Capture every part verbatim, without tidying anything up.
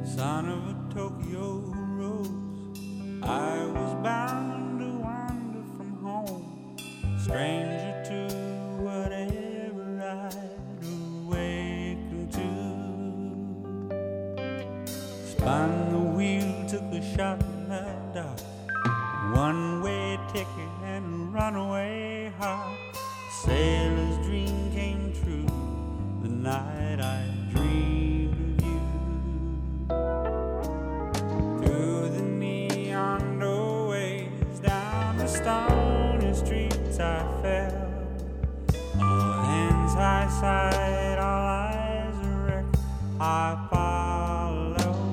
Son of a Tokyo rose, I was bound to wander from home, stranger to whatever I'd awakened to. Spun the wheel, took a shot in the dark, one-way ticket and runaway heart. Sailor's dream came true the night I dreamed of you. Through the neon doorways, down the stony streets I fell. All hands high side, all eyes erect, I followed.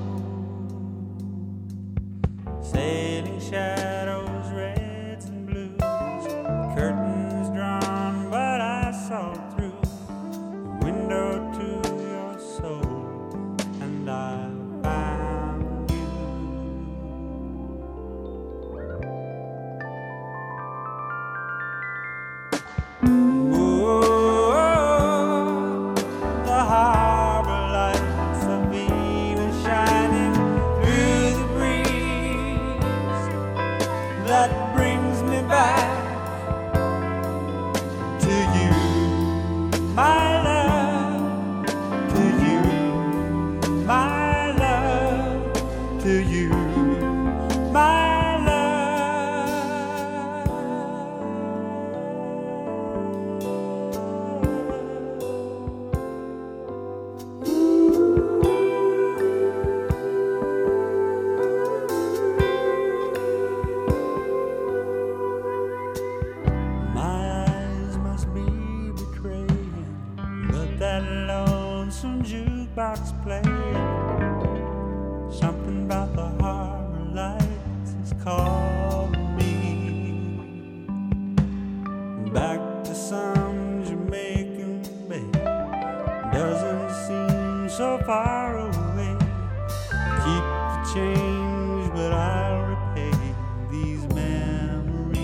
Sailing shadows, reds and blues, curtains drawn, but I saw through the window to your soul, and I found you. Whoa, the harbor lights of Venus shining through the breeze that brings me back to you, my love, to you, my love, to you, my love. My eyes must be betraying, but that lonesome jukebox playing something about the harbor lights is calling me back to some Jamaican bay. Doesn't seem so far away. Keep the change, but I'll repay these memories.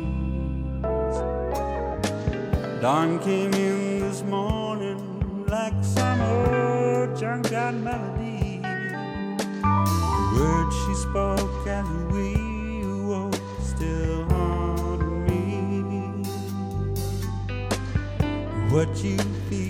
Dawn came in this morning like some old junked out melody. The words she spoke as we awoke still haunt me. What you feel